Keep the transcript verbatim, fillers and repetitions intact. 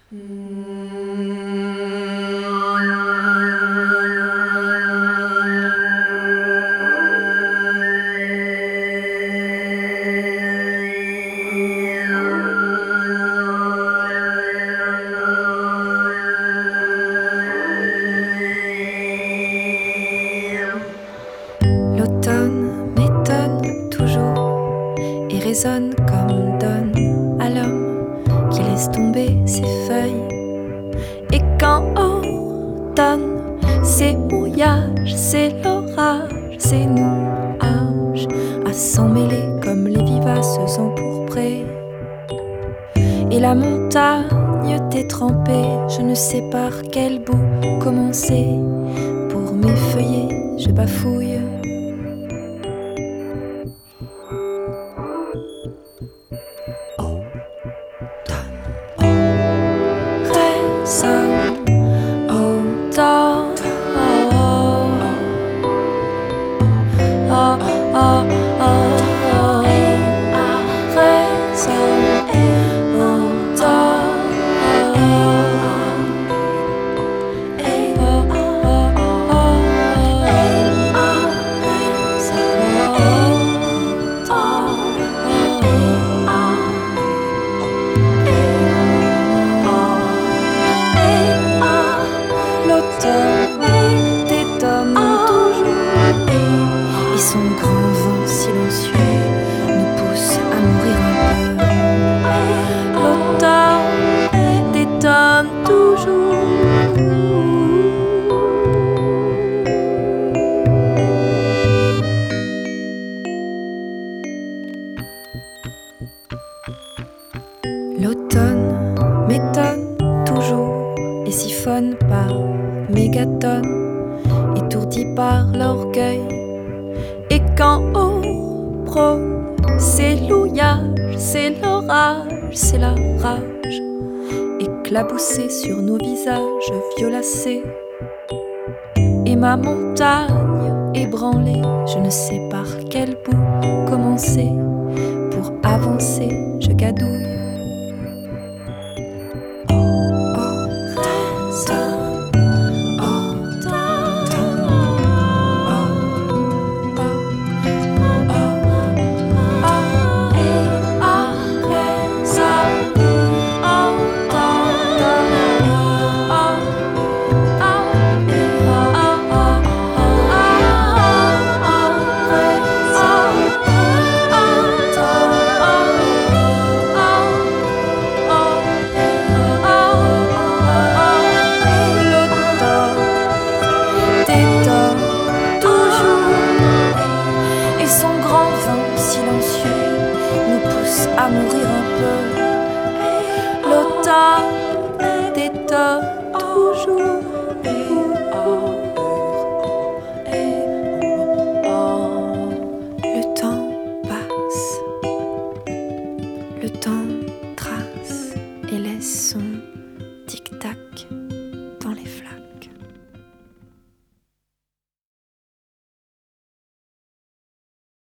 L'automne m'étonne toujours et résonne comme donne à l'homme qui laisse tomber ses feuilles. Et quand automne, c'est mouillage, c'est l'orage, c'est nuage à s'en mêler comme les vivaces empourprées. Et la montagne détrempée, je ne sais par quel bout commencer. Pour m'effeuiller, je bafouille. Résonne automne, oh, oh, oh, oh, résonne automne, l'automne détonne toujours et son grand vent silencieux nous pousse à mourir un peu. L'automne détonne toujours. L'automne m'étonne toujours et siphonne par mégatonnes, étourdi par l'orgueil. Et quand au prône, c'est l'ouillage, c'est l'orage, c'est la rage, éclaboussée sur nos visages violacés. Et ma montagne ébranlée, je ne sais par quel bout commencer. Pour avancer, je gadouille. À mourir un peu. L'automne détonne toujours. Le temps passe, le temps trace et laisse son